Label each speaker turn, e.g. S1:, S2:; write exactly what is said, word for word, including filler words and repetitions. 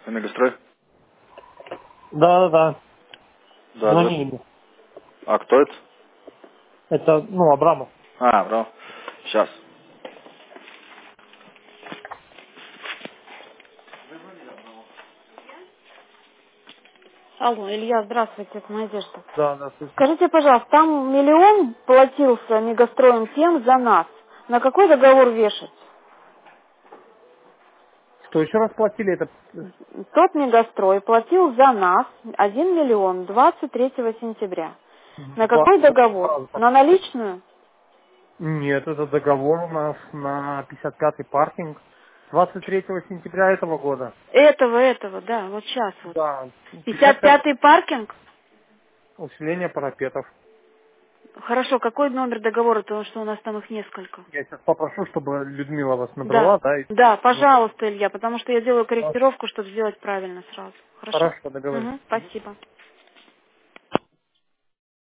S1: Мегастрой?
S2: Да, да, да.
S1: Да, да.
S2: Звони ему.
S1: А кто это?
S2: Это, ну, Абрамов.
S1: А, браво. Сейчас.
S3: Алло, Илья, здравствуйте, это Надежда.
S2: Да, да, слышно.
S3: Скажите, пожалуйста, там миллион платился Мегастроем тем за нас. На какой договор вешать?
S2: Что, еще раз платили это?
S3: Тот Мегастрой платил за нас один миллион двадцать третьего сентября. На
S2: Два,
S3: какой
S2: два
S3: договор?
S2: раза.
S3: На наличную?
S2: Нет, это договор у нас на пятьдесят пятый паркинг двадцать третьего сентября этого года.
S3: Этого, этого, да, вот сейчас вот.
S2: Да,
S3: пятьдесят
S2: пятьдесят пятый
S3: пятый паркинг?
S2: усиление парапетов.
S3: Хорошо, какой номер договора, потому что у нас там их несколько.
S2: Я сейчас попрошу, чтобы Людмила вас
S3: Да,
S2: набрала, да? И...
S3: да,
S2: Ну,
S3: пожалуйста, Илья, потому что я делаю
S2: хорошо,
S3: корректировку, чтобы сделать правильно сразу. Хорошо?
S2: хорошо, договорились.
S3: Угу, спасибо.